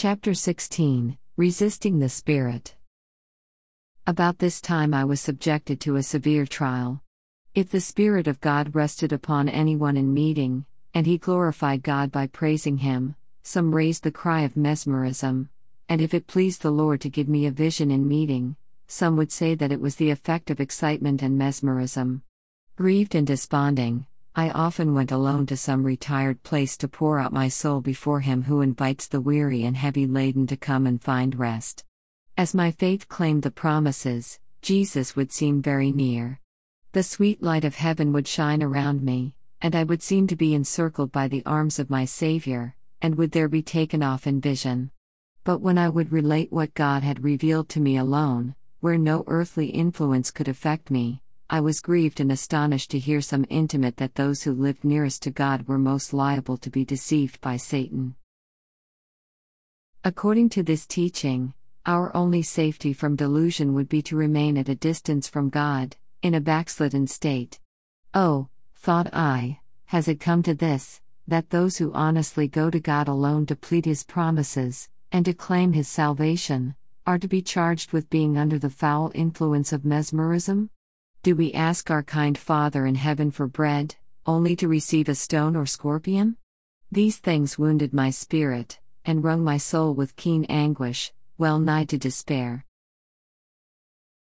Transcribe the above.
Chapter 16 Resisting the Spirit. About this time I was subjected to a severe trial. If the Spirit of God rested upon anyone in meeting, and he glorified God by praising Him, some raised the cry of mesmerism, and if it pleased the Lord to give me a vision in meeting, some would say that it was the effect of excitement and mesmerism. Grieved and desponding, I often went alone to some retired place to pour out my soul before Him who invites the weary and heavy laden to come and find rest. As my faith claimed the promises, Jesus would seem very near. The sweet light of heaven would shine around me, and I would seem to be encircled by the arms of my Savior, and would there be taken off in vision. But when I would relate what God had revealed to me alone, where no earthly influence could affect me, I was grieved and astonished to hear some intimate that those who lived nearest to God were most liable to be deceived by Satan. According to this teaching, our only safety from delusion would be to remain at a distance from God, in a backslidden state. Oh, thought I, has it come to this, that those who honestly go to God alone to plead His promises, and to claim His salvation, are to be charged with being under the foul influence of mesmerism? Do we ask our kind Father in heaven for bread, only to receive a stone or scorpion? These things wounded my spirit, and wrung my soul with keen anguish, well nigh to despair.